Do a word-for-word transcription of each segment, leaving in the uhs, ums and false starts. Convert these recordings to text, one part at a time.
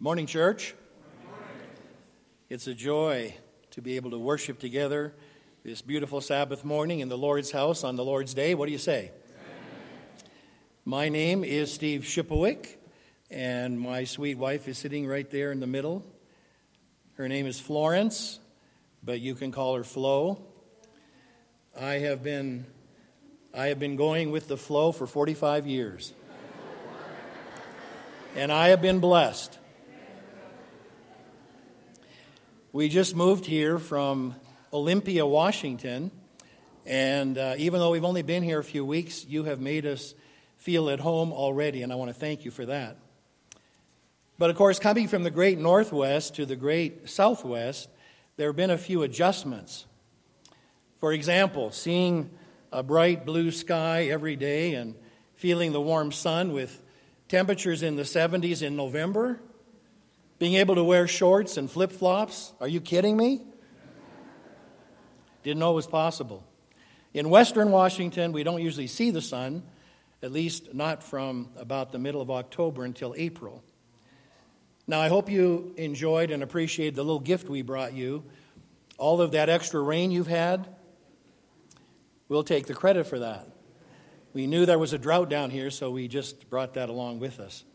Morning, church. It's a joy to be able to worship together this beautiful Sabbath morning in the Lord's house on the Lord's day. What do you say? Amen. My name is Steve Shipowick, and my sweet wife is sitting right there in the middle. Her name is Florence, but you can call her Flo. I have been I have been going with the flow for forty-five years. And I have been blessed. We just moved here from Olympia, Washington, and uh, even though we've only been here a few weeks, you have made us feel at home already, and I want to thank you for that. But of course, coming from the great Northwest to the great Southwest, there have been a few adjustments. For example, seeing a bright blue sky every day and feeling the warm sun with temperatures in the seventies in November, being able to wear shorts and flip-flops. Are you kidding me? Didn't know it was possible. In western Washington, we don't usually see the sun, at least not from about the middle of October until April. Now, I hope you enjoyed and appreciated the little gift we brought you. All of that extra rain you've had, we'll take the credit for that. We knew there was a drought down here, so we just brought that along with us.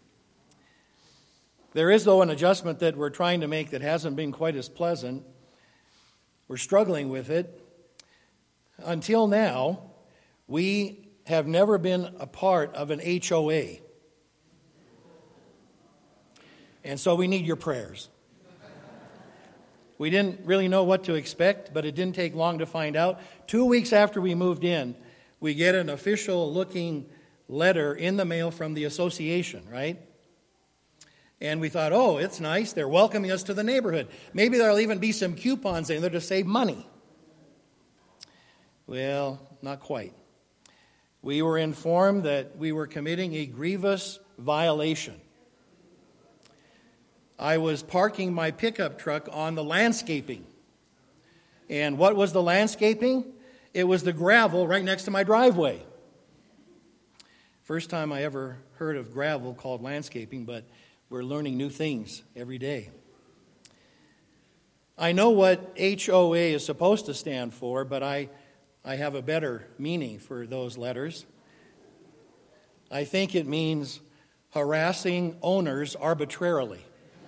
There is, though, an adjustment that we're trying to make that hasn't been quite as pleasant. We're struggling with it. Until now, we have never been a part of an H O A. And so we need your prayers. We didn't really know what to expect, but it didn't take long to find out. Two weeks after we moved in, we get an official-looking letter in the mail from the association, right? And we thought, oh, it's nice. They're welcoming us to the neighborhood. Maybe there'll even be some coupons in there to save money. Well, not quite. We were informed that we were committing a grievous violation. I was parking my pickup truck on the landscaping. And what was the landscaping? It was the gravel right next to my driveway. First time I ever heard of gravel called landscaping, but we're learning new things every day. I know what H O A is supposed to stand for, but I, I have a better meaning for those letters. I think it means harassing owners arbitrarily.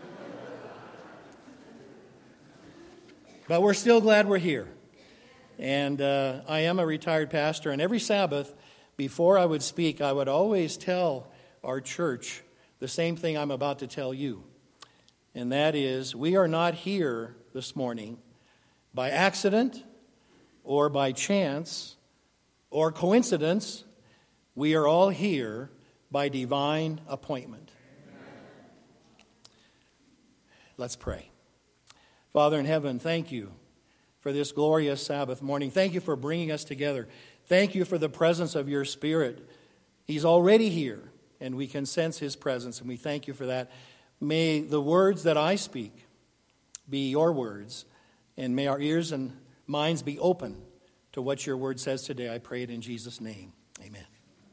But we're still glad we're here. And uh, I am a retired pastor, and every Sabbath, before I would speak, I would always tell our church the same thing I'm about to tell you. And that is, we are not here this morning by accident or by chance or coincidence. We are all here by divine appointment. Let's pray. Father in heaven, thank you for this glorious Sabbath morning. Thank you for bringing us together. Thank you for the presence of your Spirit. He's already here, and we can sense his presence, and we thank you for that. May the words that I speak be your words, and may our ears and minds be open to what your word says today. I pray it in Jesus' name. Amen.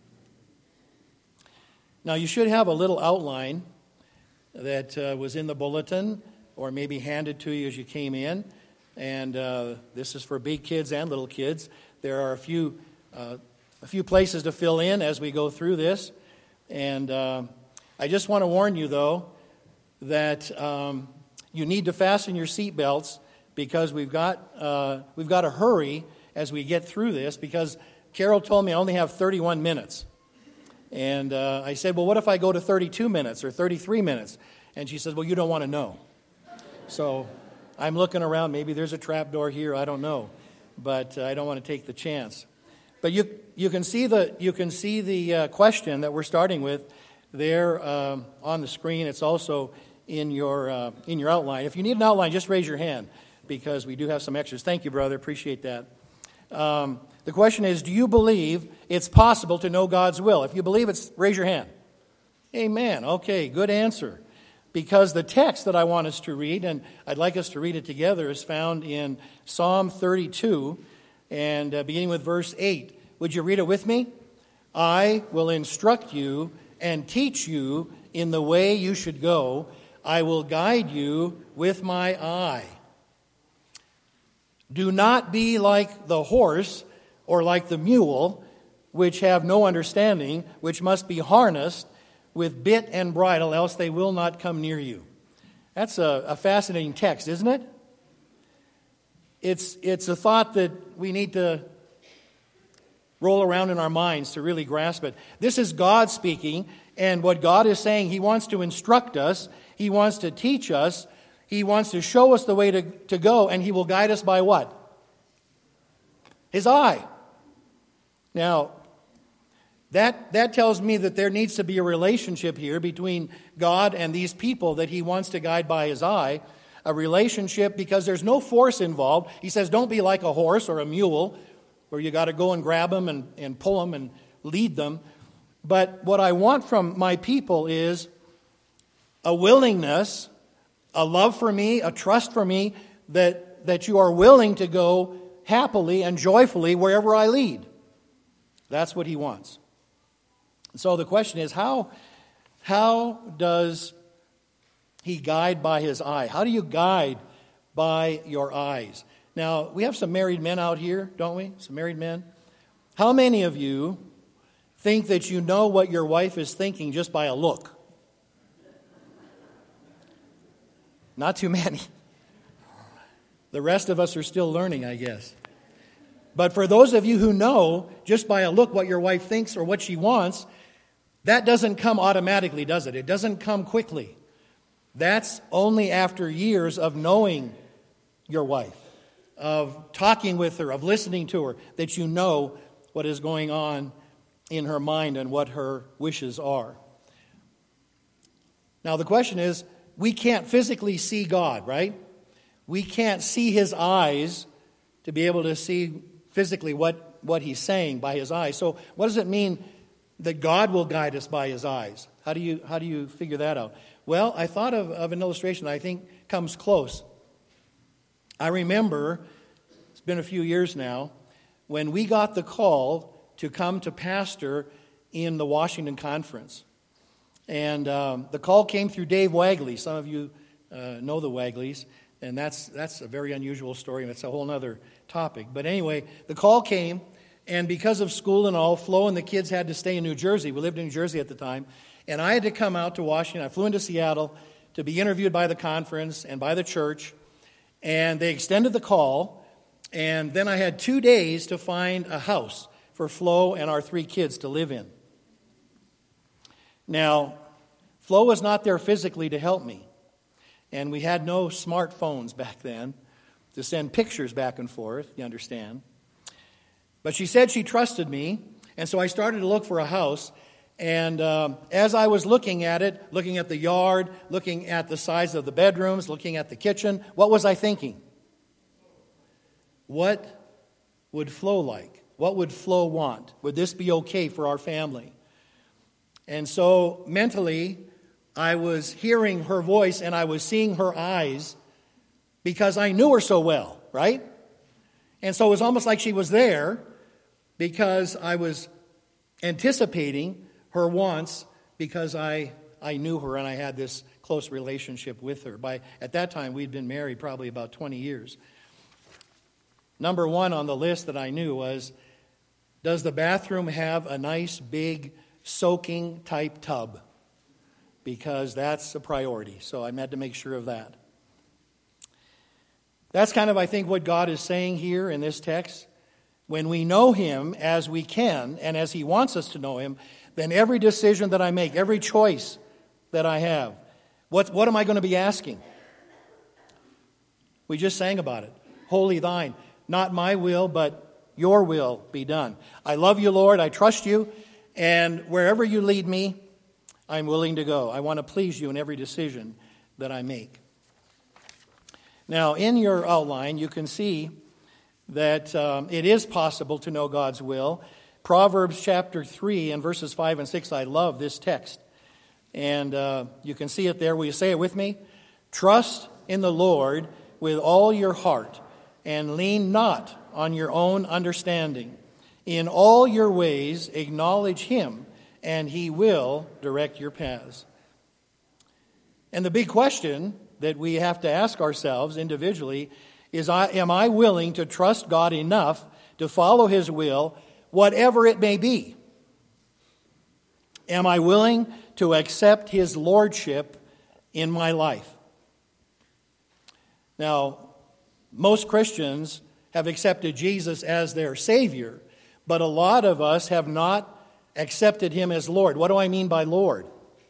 Now, you should have a little outline that uh, was in the bulletin, or maybe handed to you as you came in. And uh, this is for big kids and little kids. There are a few uh, a few places to fill in as we go through this. And uh, I just want to warn you, though, that um, you need to fasten your seatbelts because we've got uh, we've got to hurry as we get through this. Because Carol told me I only have thirty-one minutes, and uh, I said, "Well, what if I go to thirty-two minutes or thirty-three minutes?" And she says, "Well, you don't want to know." So I'm looking around. Maybe there's a trap door here. I don't know, but uh, I don't want to take the chance. But you you can see the you can see the uh, question that we're starting with there um, on the screen. It's also in your uh, in your outline. If you need an outline, just raise your hand because we do have some extras. Thank you, brother. Appreciate that. Um, the question is: do you believe it's possible to know God's will? If you believe it's, raise your hand. Amen. Okay, good answer. Because the text that I want us to read, and I'd like us to read it together, is found in Psalm thirty-two, and uh, beginning with verse eight. Would you read it with me? I will instruct you and teach you in the way you should go. I will guide you with my eye. Do not be like the horse or like the mule, which have no understanding, which must be harnessed with bit and bridle, else they will not come near you. That's a, a fascinating text, isn't it? It's, it's a thought that we need to roll around in our minds to really grasp it. This is God speaking, and what God is saying, He wants to instruct us, He wants to teach us, He wants to show us the way to, to go, and He will guide us by what? His eye. Now, that, that tells me that there needs to be a relationship here between God and these people that He wants to guide by His eye. A relationship because there's no force involved. He says, don't be like a horse or a mule where you got to go and grab them and, and pull them and lead them. But what I want from my people is a willingness, a love for me, a trust for me, that, that you are willing to go happily and joyfully wherever I lead. That's what He wants. So the question is, how, how does He guide by His eye? How do you guide by your eyes? Now, we have some married men out here, don't we? Some married men. How many of you think that you know what your wife is thinking just by a look? Not too many. The rest of us are still learning, I guess. But for those of you who know just by a look what your wife thinks or what she wants, that doesn't come automatically, does it? It doesn't come quickly. That's only after years of knowing your wife, of talking with her, of listening to her, that you know what is going on in her mind and what her wishes are. Now the question is, we can't physically see God, right? We can't see His eyes to be able to see physically what, what He's saying by His eyes. So what does it mean that God will guide us by His eyes? How do you, how do you figure that out? Well, I thought of, of an illustration that I think comes close. I remember, it's been a few years now, when we got the call to come to pastor in the Washington Conference. And um, the call came through Dave Wagley. Some of you uh, know the Wagleys, and that's that's a very unusual story, and it's a whole other topic. But anyway, the call came, and because of school and all, Flo and the kids had to stay in New Jersey. We lived in New Jersey at the time. And I had to come out to Washington. I flew into Seattle to be interviewed by the conference and by the church. And they extended the call. And then I had two days to find a house for Flo and our three kids to live in. Now, Flo was not there physically to help me. And we had no smartphones back then to send pictures back and forth, you understand. But she said she trusted me. And so I started to look for a house. And um, as I was looking at it, looking at the yard, looking at the size of the bedrooms, looking at the kitchen, what was I thinking? What would Flo like? What would Flo want? Would this be okay for our family? And so mentally, I was hearing her voice and I was seeing her eyes because I knew her so well, right? And so it was almost like she was there because I was anticipating her wants because I, I knew her and I had this close relationship with her. By at that time, we'd been married probably about twenty years. Number one on the list that I knew was, does the bathroom have a nice big soaking type tub? Because that's a priority. So I had to make sure of that. That's kind of, I think, what God is saying here in this text. When we know Him as we can and as He wants us to know Him, then every decision that I make, every choice that I have, what, what am I going to be asking? We just sang about it. Holy thine, not my will, but your will be done. I love you, Lord. I trust you. And wherever you lead me, I'm willing to go. I want to please you in every decision that I make. Now, in your outline, you can see that um, it is possible to know God's will. Proverbs chapter three and verses five and six, I love this text. And uh, you can see it there. Will you say it with me? Trust in the Lord with all your heart and lean not on your own understanding. In all your ways acknowledge Him, and He will direct your paths. And the big question that we have to ask ourselves individually is, I, am I willing to trust God enough to follow His will, whatever it may be? Am I willing to accept His lordship in my life? Now, most Christians have accepted Jesus as their Savior, but a lot of us have not accepted Him as Lord. What do I mean by Lord?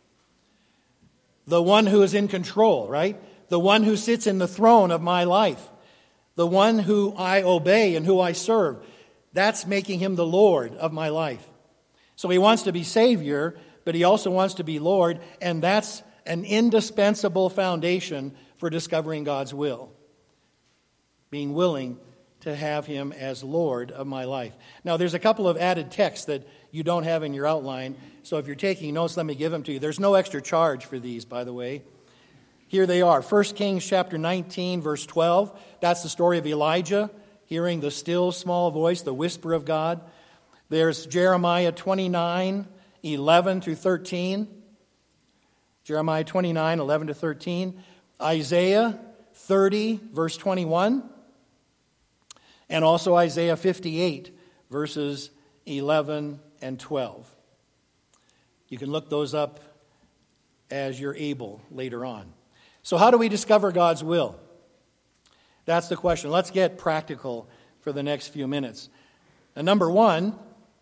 The one who is in control, right? The one who sits in the throne of my life. The one who I obey and who I serve. That's making Him the Lord of my life. So He wants to be Savior, but He also wants to be Lord, and that's an indispensable foundation for discovering God's will. Being willing to have Him as Lord of my life. Now, there's a couple of added texts that you don't have in your outline, so if you're taking notes, let me give them to you. There's no extra charge for these, by the way. Here they are. First Kings chapter nineteen, verse twelve. That's the story of Elijah, hearing the still small voice, the whisper of God. There's Jeremiah twenty-nine, eleven through thirteen. Jeremiah twenty-nine, eleven to thirteen. Isaiah thirty, verse twenty-one. And also Isaiah fifty-eight, verses eleven and twelve. You can look those up as you're able later on. So how do we discover God's will? That's the question. Let's get practical for the next few minutes. And number one,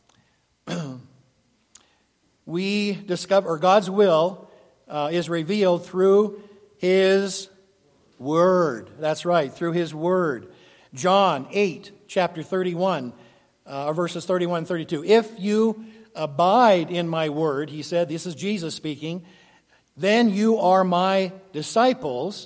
we discover God's will uh, is revealed through His Word. That's right, through His Word. John eight, chapter thirty-one, uh, verses thirty-one and thirty-two. If you abide in my word, He said, this is Jesus speaking, then you are my disciples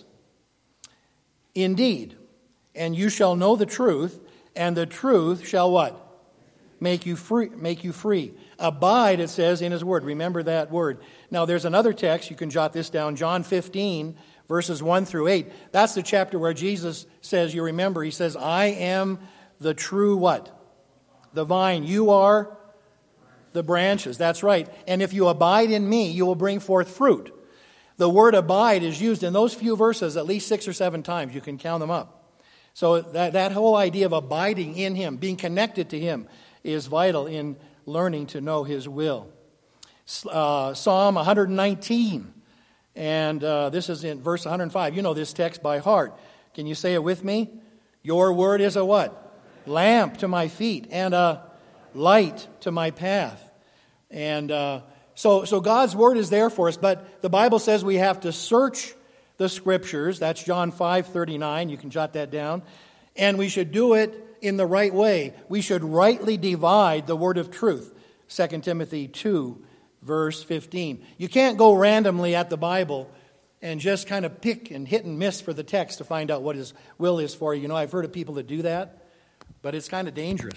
indeed, and you shall know the truth, and the truth shall what? Make you free. Make you free. Abide, it says, in His word. Remember that word. Now, there's another text. You can jot this down. John fifteen, verses one through eight. That's the chapter where Jesus says, you remember, He says, I am the true what? The vine. You are the branches. That's right. And if you abide in me, you will bring forth fruit. The word abide is used in those few verses at least six or seven times. You can count them up. So that, that whole idea of abiding in Him, being connected to Him, is vital in learning to know His will. Uh, Psalm one nineteen, and uh, this is in verse one oh five. You know this text by heart. Can you say it with me? Your word is a what? Lamp to my feet and a light to my path. And uh, so, so God's word is there for us, but the Bible says we have to search the Scriptures. That's John five thirty-nine. You can jot that down. And we should do it in the right way. We should rightly divide the word of truth. Second Timothy two, verse fifteen. You can't go randomly at the Bible and just kind of pick and hit and miss for the text to find out what His will is for you. You know, I've heard of people that do that, but it's kind of dangerous.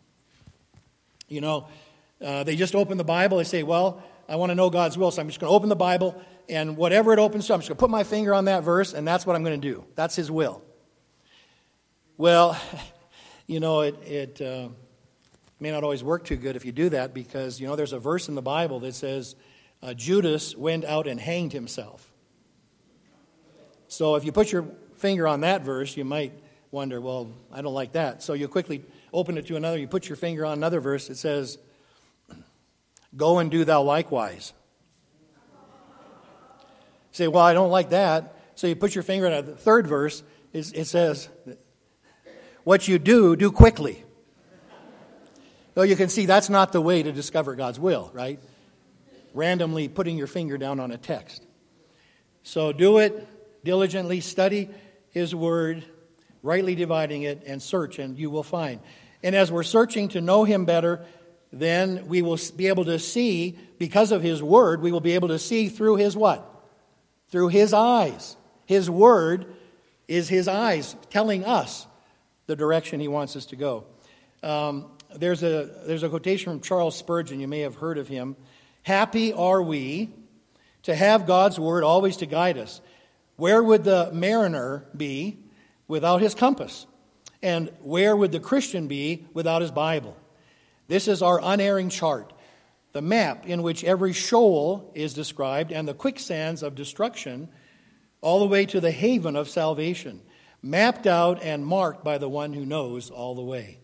You know, uh, they just open the Bible. They say, well, I want to know God's will, so I'm just going to open the Bible, and whatever it opens to, I'm just going to put my finger on that verse, and that's what I'm going to do. That's His will. Well, you know, it, it uh, may not always work too good if you do that, because, you know, there's a verse in the Bible that says uh, Judas went out and hanged himself. So if you put your finger on that verse, you might wonder, well, I don't like that. So you quickly open it to another, you put your finger on another verse, it says, go and do thou likewise. You say, well, I don't like that. So you put your finger on a third verse, it says, what you do, do quickly. So you can see that's not the way to discover God's will, right? Randomly putting your finger down on a text. So do it, diligently study His word, rightly dividing it, and search, and you will find. And as we're searching to know Him better, then we will be able to see, because of His word, we will be able to see through His what? Through His eyes. His word is His eyes telling us the direction He wants us to go. Um, there's a there's a quotation from Charles Spurgeon. You may have heard of him. Happy are we to have God's word always to guide us. Where would the mariner be without his compass? And where would the Christian be without his Bible? This is our unerring chart, the map in which every shoal is described and the quicksands of destruction all the way to the haven of salvation, mapped out and marked by the one who knows all the way.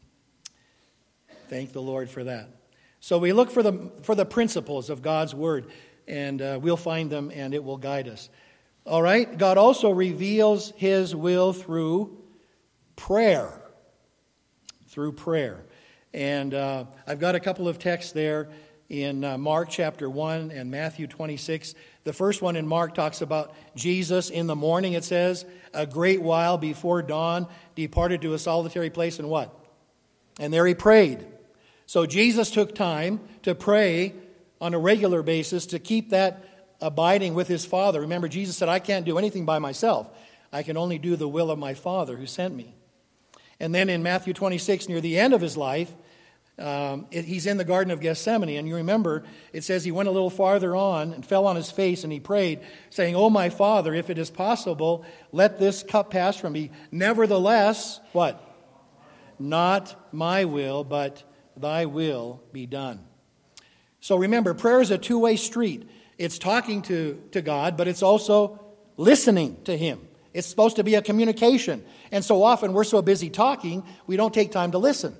Thank the Lord for that. So we look for the for the principles of God's Word, and uh, we'll find them, and it will guide us. All right? God also reveals His will through prayer. Through prayer. And uh, I've got a couple of texts there in uh, Mark chapter one and Matthew twenty-six. The first one in Mark talks about Jesus in the morning, it says, a great while before dawn, departed to a solitary place, and what? And there he prayed. So Jesus took time to pray on a regular basis to keep that abiding with his Father. Remember, Jesus said, I can't do anything by myself. I can only do the will of my Father who sent me. And then in Matthew twenty-six, near the end of his life, um, it, he's in the Garden of Gethsemane. And you remember, it says he went a little farther on and fell on his face and he prayed, saying, Oh, my Father, if it is possible, let this cup pass from me. Nevertheless, what? Not my will, but thy will be done. So remember, prayer is a two-way street. It's talking to, to God, but it's also listening to Him. It's supposed to be a communication. And so often we're so busy talking, we don't take time to listen.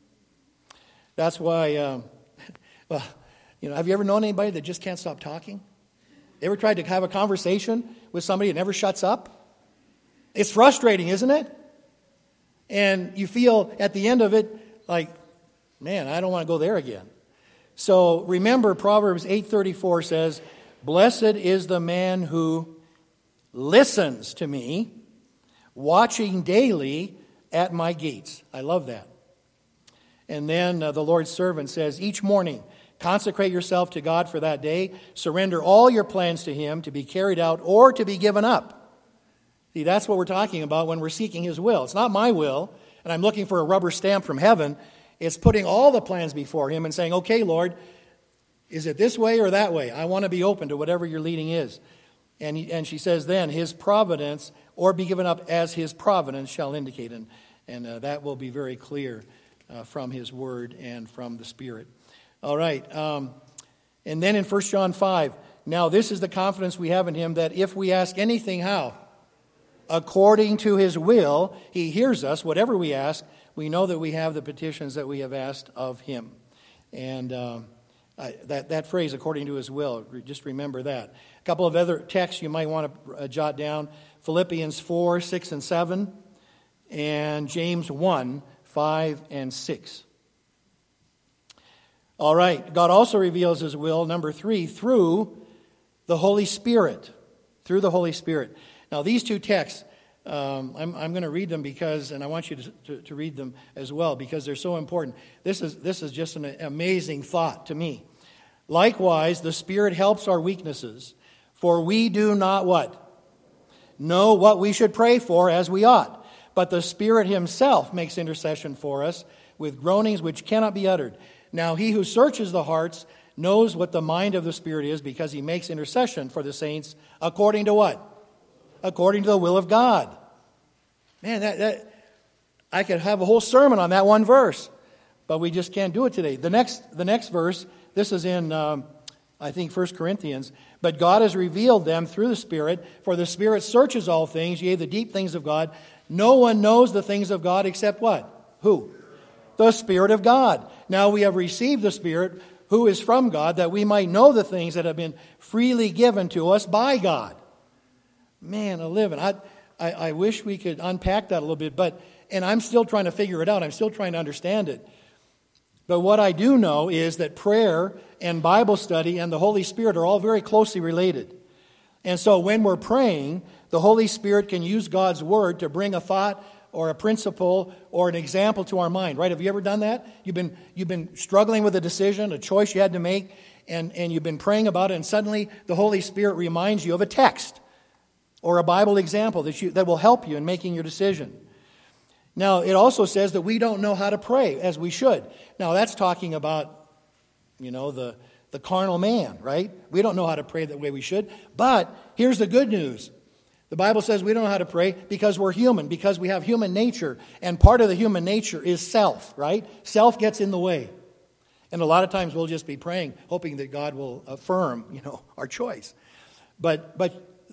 That's why, um, well, you know, have you ever known anybody that just can't stop talking? Ever tried to have a conversation with somebody that never shuts up? It's frustrating, isn't it? And you feel at the end of it like, man, I don't want to go there again. So remember, Proverbs eight thirty-four says, Blessed is the man who listens to me, watching daily at my gates. I love that. And then uh, the Lord's servant says, Each morning, consecrate yourself to God for that day. Surrender all your plans to Him to be carried out or to be given up. See, that's what we're talking about when we're seeking His will. It's not my will, and I'm looking for a rubber stamp from heaven. It's putting all the plans before Him and saying, okay, Lord, is it this way or that way? I want to be open to whatever your leading is. And, he, and she says then, His providence, or be given up as His providence shall indicate. And, and uh, that will be very clear uh, from His Word and from the Spirit. All right. Um, and then in First John five, now this is the confidence we have in Him, that if we ask anything, how? According to His will, He hears us, whatever we ask. We know that we have the petitions that we have asked of Him. And um, I, that, that phrase, according to His will, just remember that. A couple of other texts you might want to uh, jot down. Philippians four, six, and seven. And James one, five, and six. All right. God also reveals His will, number three, through the Holy Spirit. Through the Holy Spirit. Now, these two texts, Um, I'm, I'm going to read them because, and I want you to, to, to read them as well because they're so important. This is this is just an amazing thought to me. Likewise, the Spirit helps our weaknesses, for we do not what? Know what we should pray for as we ought. But the Spirit Himself makes intercession for us with groanings which cannot be uttered. Now He who searches the hearts knows what the mind of the Spirit is, because He makes intercession for the saints according to what? According to the will of God. Man, that, that I could have a whole sermon on that one verse, but we just can't do it today. The next, the next verse, this is in, um, I think, First Corinthians. But God has revealed them through the Spirit, for the Spirit searches all things, yea, the deep things of God. No one knows the things of God except what? Who? The Spirit of God. Now we have received the Spirit, who is from God, that we might know the things that have been freely given to us by God. Man, a living. I, I I wish we could unpack that a little bit, but and I'm still trying to figure it out. I'm still trying to understand it. But what I do know is that prayer and Bible study and the Holy Spirit are all very closely related. And so when we're praying, the Holy Spirit can use God's Word to bring a thought or a principle or an example to our mind, right? Have you ever done that? You've been you've been struggling with a decision, a choice you had to make, and, and you've been praying about it, and suddenly the Holy Spirit reminds you of a text or a Bible example that you that will help you in making your decision. Now, it also says that we don't know how to pray as we should. Now, that's talking about, you know, the, the carnal man, right? We don't know how to pray the way we should. But here's the good news. The Bible says we don't know how to pray because we're human, because we have human nature. And part of the human nature is self, right? Self gets in the way. And a lot of times we'll just be praying, hoping that God will affirm, you know, our choice. But but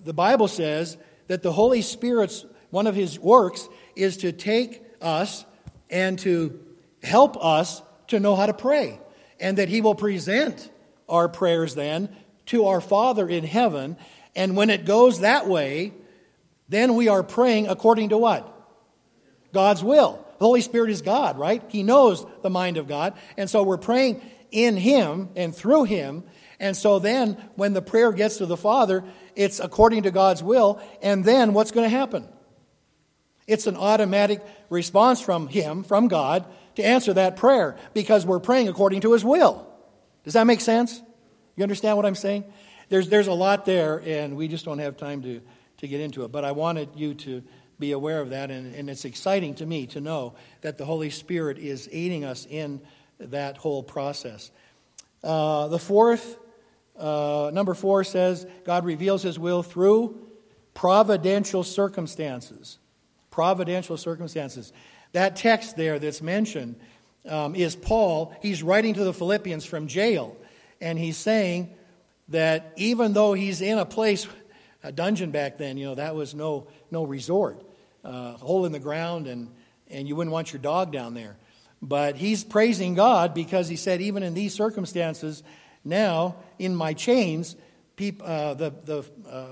the Bible says that the Holy Spirit's, one of his works is to take us and to help us to know how to pray. And that he will present our prayers then to our Father in heaven. And when it goes that way, then we are praying according to what? God's will. The Holy Spirit is God, right? He knows the mind of God. And so we're praying in him and through him. And so then when the prayer gets to the Father, it's according to God's will. And then what's going to happen? It's an automatic response from him, from God, to answer that prayer because we're praying according to his will. Does that make sense? You understand what I'm saying? There's there's a lot there, and we just don't have time to, to get into it. But I wanted you to be aware of that, and, and it's exciting to me to know that the Holy Spirit is aiding us in that whole process. Uh, the fourth, uh, number four says, God reveals his will through providential circumstances. Providential circumstances. That text there that's mentioned um, is Paul. He's writing to the Philippians from jail, and he's saying that even though he's in a place, a dungeon back then, you know, that was no no resort, uh, hole in the ground, and and you wouldn't want your dog down there. But he's praising God because he said, even in these circumstances, now in my chains, peop, uh, the the uh,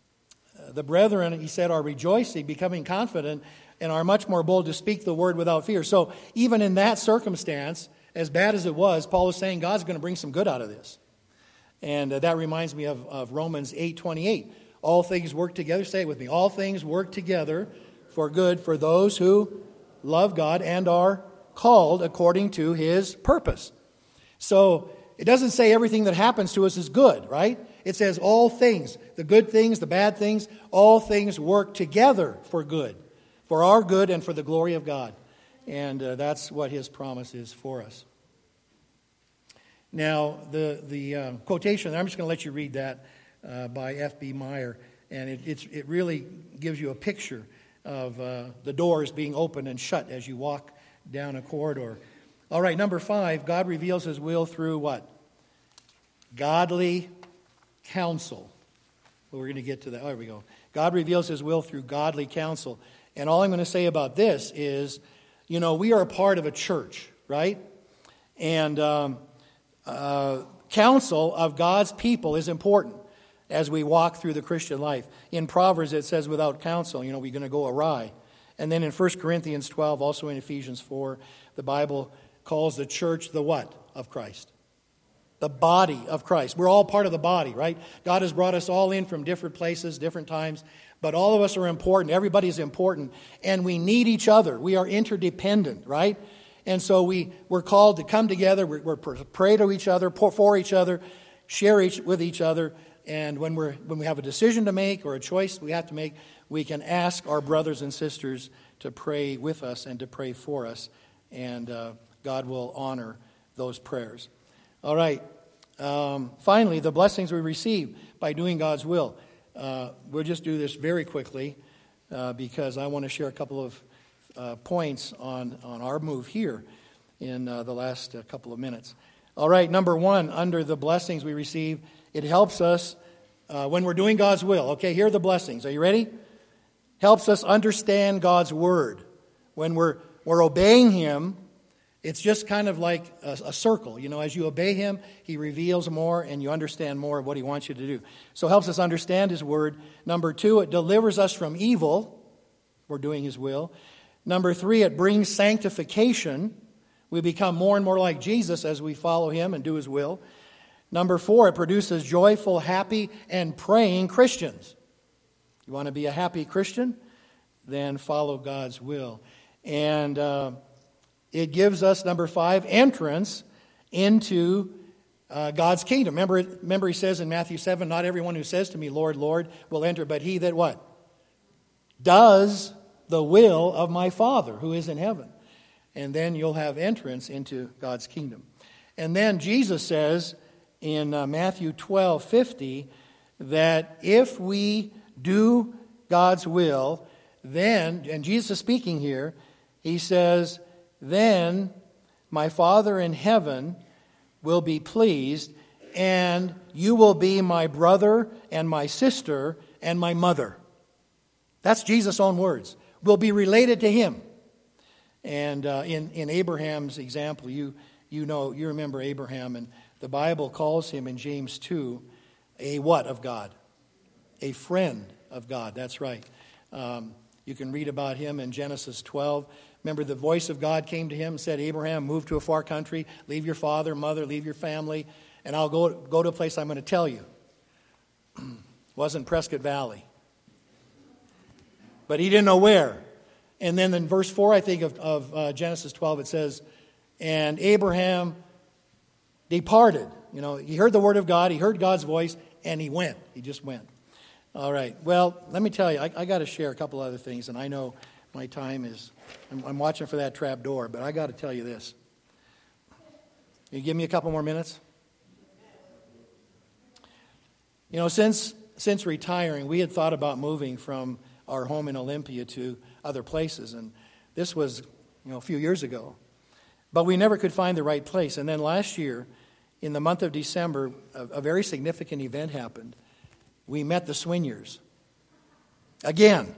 the brethren, he said, are rejoicing, becoming confident, and are much more bold to speak the word without fear. So even in that circumstance, as bad as it was, Paul was saying God's going to bring some good out of this. And uh, that reminds me of, of Romans eight twenty-eight. All things work together. Say it with me. All things work together for good for those who love God and are called according to his purpose. So it doesn't say everything that happens to us is good, right? It says all things, the good things, the bad things, all things work together for good, for our good and for the glory of God. And uh, that's what his promise is for us. Now, the the uh, quotation, I'm just going to let you read that uh, by F B Meyer, and it it's, it really gives you a picture of uh, the doors being opened and shut as you walk down a corridor. All right, number five, God reveals his will through what? Godly counsel. Well, we're going to get to that. Oh, there we go. God reveals his will through godly counsel. And all I'm going to say about this is, you know, we are a part of a church, right? And um, uh, counsel of God's people is important as we walk through the Christian life. In Proverbs, it says, without counsel, you know, we're going to go awry. And then in First Corinthians twelve, also in Ephesians four, the Bible calls the church the what of Christ? The body of Christ. We're all part of the body, right? God has brought us all in from different places, different times, but all of us are important. Everybody's important, and we need each other. We are interdependent, right? And so we, we're called to come together, we're, we're pray to each other, for each other, share each, with each other, and when, we're, when we have a decision to make or a choice we have to make, we can ask our brothers and sisters to pray with us and to pray for us, and uh, God will honor those prayers. All right. Um, finally, the blessings we receive by doing God's will. Uh, we'll just do this very quickly uh, because I want to share a couple of uh, points on, on our move here in uh, the last uh, couple of minutes. All right, number one, under the blessings we receive, it helps us uh, when we're doing God's will. Okay, here are the blessings. Are you ready? Helps us understand God's word. When we're, we're obeying him, it's just kind of like a, a circle. You know, as you obey him, he reveals more and you understand more of what he wants you to do. So it helps us understand his word. Number two, it delivers us from evil. We're doing his will. Number three, it brings sanctification. We become more and more like Jesus as we follow him and do his will. Number four, it produces joyful, happy, and praying Christians. You want to be a happy Christian? Then follow God's will. And uh, it gives us, number five, entrance into uh, God's kingdom. Remember, remember he says in Matthew seven, not everyone who says to me, Lord, Lord, will enter, but he that what? Does the will of my Father who is in heaven. And then you'll have entrance into God's kingdom. And then Jesus says in uh, Matthew twelve fifty that if we do God's will, then, and Jesus is speaking here, he says, then my Father in heaven will be pleased, and you will be my brother and my sister and my mother. That's Jesus' own words. Will be related to him. And uh, in, in Abraham's example, you you know, you remember Abraham, and the Bible calls him in James two a what of God? A friend of God. That's right. Um, you can read about him in Genesis twelve. Remember, the voice of God came to him and said, Abraham, move to a far country, leave your father, mother, leave your family, and I'll go, go to a place I'm going to tell you. Wasn't Prescott Valley. But he didn't know where. And then in verse four, I think, of, of uh, Genesis twelve, it says, and Abraham departed. You know, he heard the word of God, he heard God's voice, and he went. He just went. All right. Well, let me tell you, I, I got to share a couple other things, and I know my time is, I'm, I'm watching for that trap door, but I got to tell you this. You give me a couple more minutes? You know, since since retiring, we had thought about moving from our home in Olympia to other places, and this was, you know, a few years ago. But we never could find the right place. And then last year, in the month of December, a, a very significant event happened. We met the Swinyers again.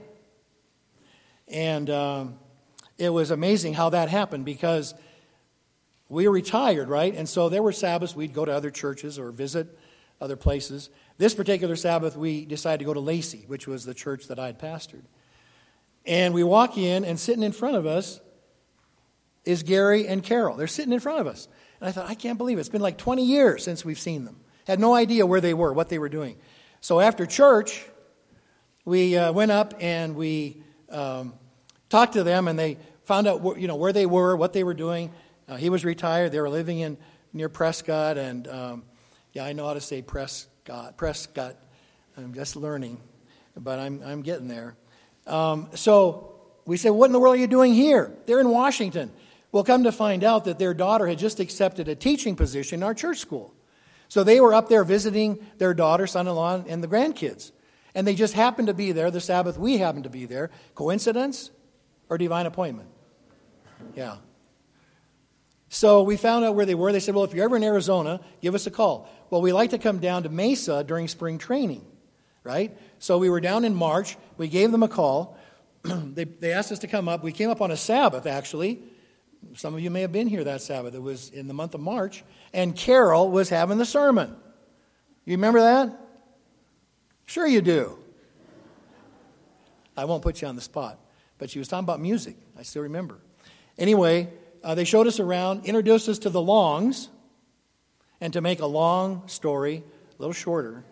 And um, it was amazing how that happened, because we were retired, right? And so there were Sabbaths we'd go to other churches or visit other places. This particular Sabbath, we decided to go to Lacey, which was the church that I had pastored. And we walk in, and sitting in front of us is Gary and Carol. They're sitting in front of us. And I thought, I can't believe it. It's been like twenty years since we've seen them. Had no idea where they were, what they were doing. So after church, we uh, went up and we um, talked to them, and they found out wh- you know, where they were, what they were doing. Uh, he was retired. They were living in near Prescott, and um, yeah, I know how to say Prescott. Prescott. I'm just learning, but I'm I'm getting there. Um, so we said, what in the world are you doing here? They're in Washington. Well, come to find out that their daughter had just accepted a teaching position in our church school. So they were up there visiting their daughter, son-in-law, and the grandkids. And they just happened to be there the Sabbath we happened to be there. Coincidence or divine appointment? Yeah. So we found out where they were. They said, well, if you're ever in Arizona, give us a call. Well, we like to come down to Mesa during spring training, right? So we were down in March. We gave them a call. they, they asked us to come up. We came up on a Sabbath, actually. Some of you may have been here that Sabbath. It was in the month of March. And Carol was having the sermon. You remember that? Sure you do. I won't put you on the spot. But she was talking about music. I still remember. Anyway, uh, they showed us around, introduced us to the Longs. And to make a long story a little shorter,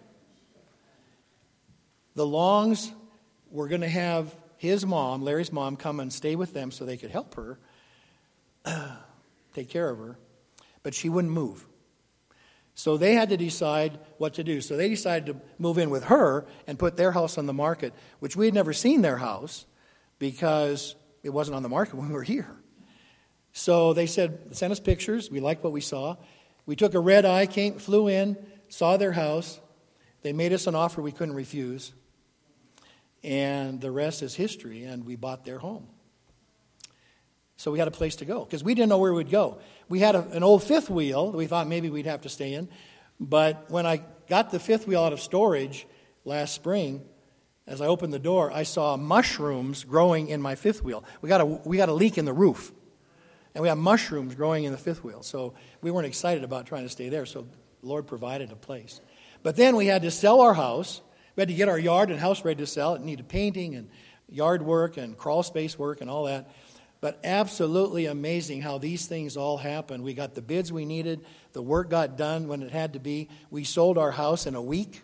the Longs were going to have his mom, Larry's mom, come and stay with them so they could help her, take care of her. But she wouldn't move. So they had to decide what to do. So they decided to move in with her and put their house on the market, which we had never seen their house because it wasn't on the market when we were here. So they said, send us pictures. We liked what we saw. We took a red eye, came, flew in, saw their house. They made us an offer we couldn't refuse. And the rest is history, and we bought their home. So we had a place to go, because we didn't know where we'd go. We had a, an old fifth wheel that we thought maybe we'd have to stay in. But when I got the fifth wheel out of storage last spring, as I opened the door, I saw mushrooms growing in my fifth wheel. We got a, we got a leak in the roof. And we have mushrooms growing in the fifth wheel. So we weren't excited about trying to stay there. So the Lord provided a place. But then we had to sell our house. We had to get our yard and house ready to sell. It needed painting and yard work and crawl space work and all that. But absolutely amazing how these things all happened. We got the bids we needed. The work got done when it had to be. We sold our house in a week.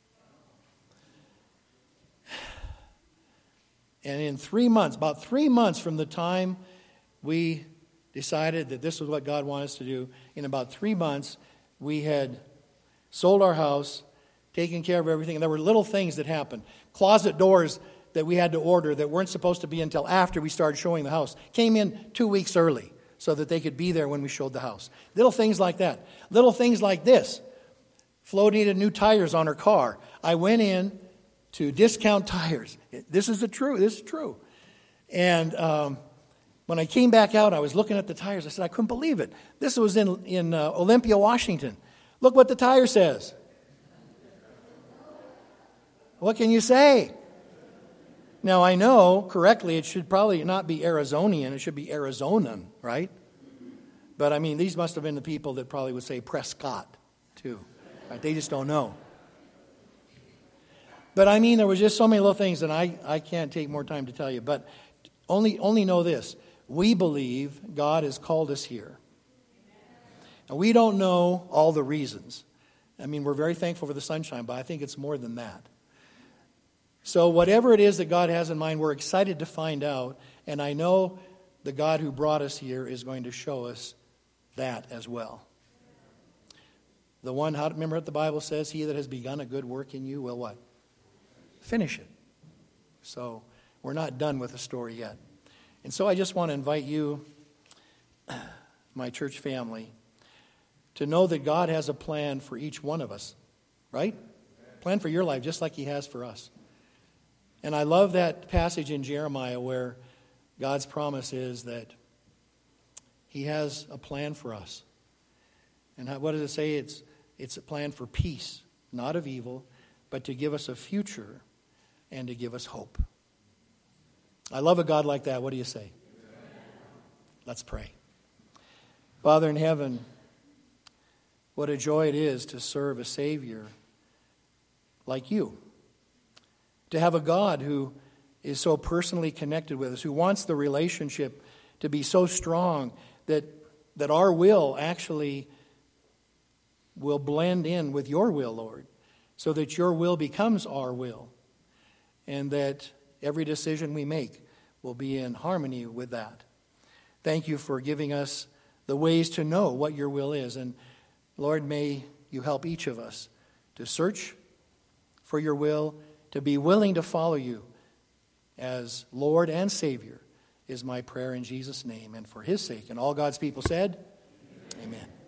And in three months, about three months from the time we decided that this was what God wanted us to do, in about three months, we had sold our house, taken care of everything. And there were little things that happened. Closet doors that we had to order that weren't supposed to be until after we started showing the house came in two weeks early so that they could be there when we showed the house. Little things like that. Little things like this. Flo needed new tires on her car. I went in to Discount Tires. This is the true. This is true. And um, when I came back out, I was looking at the tires. I said, I couldn't believe it. This was in in uh, Olympia, Washington. Look what the tire says. What can you say? Now, I know correctly it should probably not be Arizonian. It should be Arizonan, right? But, I mean, these must have been the people that probably would say Prescott, too. Right? They just don't know. But, I mean, there was just so many little things, and I, I can't take more time to tell you. But only, only know this. We believe God has called us here. And we don't know all the reasons. I mean, we're very thankful for the sunshine, but I think it's more than that. So whatever it is that God has in mind, we're excited to find out. And I know the God who brought us here is going to show us that as well. The one, how, remember what the Bible says, he that has begun a good work in you will what? Finish it. So we're not done with the story yet. And so I just want to invite you, my church family, to know that God has a plan for each one of us, right? Plan for your life just like he has for us. And I love that passage in Jeremiah where God's promise is that he has a plan for us. And what does it say? It's, it's a plan for peace, not of evil, but to give us a future and to give us hope. I love a God like that. What do you say? Let's pray. Father in heaven, what a joy it is to serve a Savior like you. To have a God who is so personally connected with us, who wants the relationship to be so strong that, that our will actually will blend in with your will, Lord, so that your will becomes our will, and that every decision we make will be in harmony with that. Thank you for giving us the ways to know what your will is. And Lord, may you help each of us to search for your will, to be willing to follow you as Lord and Savior is my prayer in Jesus' name and for his sake. And all God's people said, amen. Amen.